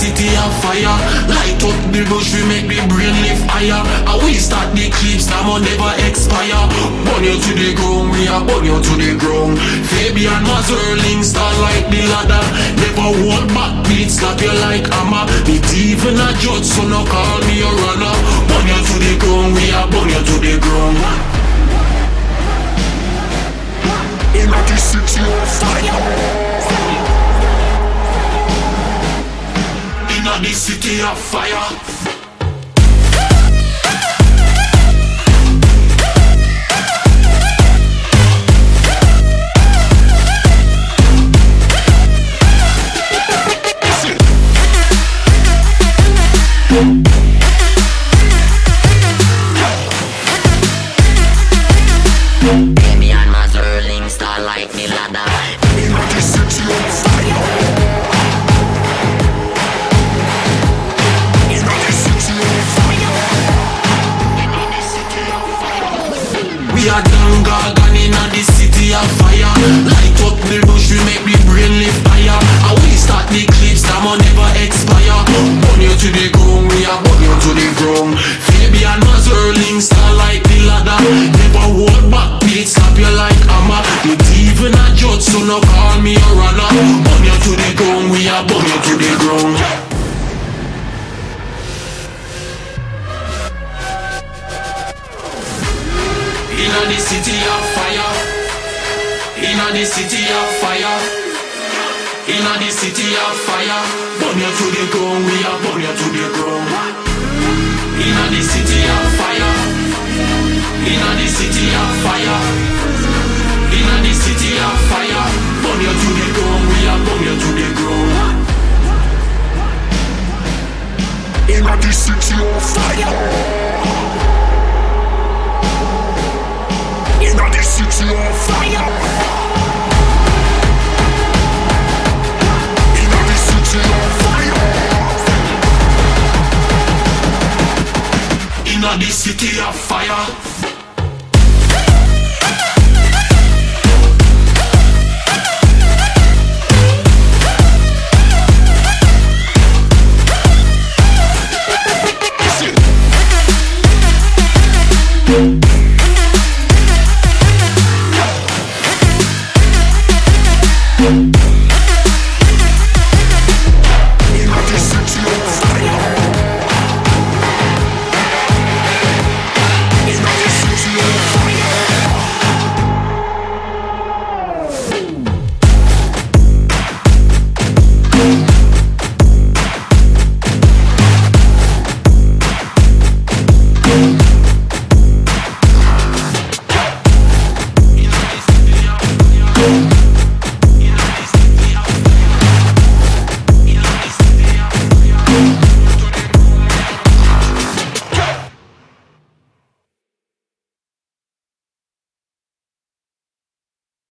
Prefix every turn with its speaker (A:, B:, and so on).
A: city of fire. Light up the bush, we make the brain lift higher. And we start the clips, that will never expire. Burn you to the ground, we are burn you to the ground. Fabian Mazerling, star like the ladder. Never hold back, beat slap you like hammer. It even a judge, so no call me a runner. Burn you to the ground, we are burn you to the ground. In the city of fire. In the city of fire.
B: Fabian Mazerling, star like the ladder.
A: In the city of fire. In the city of fire. In the city of fire. We are done gargan in the city of fire. Light up the bush, we make the brain lift higher. And we start the clips, that will never expire. Burn you to the ground, we are burn you to the ground. Fabian Mazerling, star like the ladder. Never hold back, beat slap you like hammer. It even a judge, so no call me a runner. Burn you to the ground, we are burn you to the ground. In the city of fire. In the city of fire. In the city of fire. Burn you to the ground, we are burn you to the ground. In the city of fire. In the city of fire. In the city of fire. Burn you to the ground, we are burn you to the ground. In the city of fire. In the city of fire. In the city of fire. In the city of fire.
C: Listen.